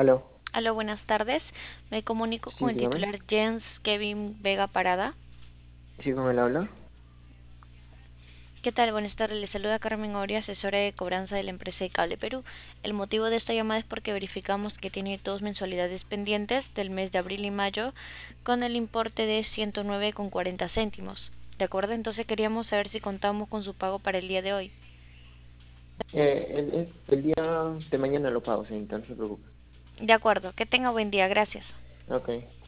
Aló, Aló, buenas tardes. Me comunico con sí, el dígame. titular Jens Kevin Vega Parada. Sí, con él habla. ¿Qué tal? Buenas tardes. Le saluda Carmen Oria, asesora de cobranza de la empresa de Cable Perú. El motivo de esta llamada es porque verificamos que tiene dos mensualidades pendientes del mes de abril y mayo con el importe de 109,40 céntimos. ¿De acuerdo? Entonces queríamos saber si contamos con su pago para el día de hoy. El día de mañana lo pago, señorita, no se preocupe. De acuerdo. Que tenga buen día. Gracias. Ok.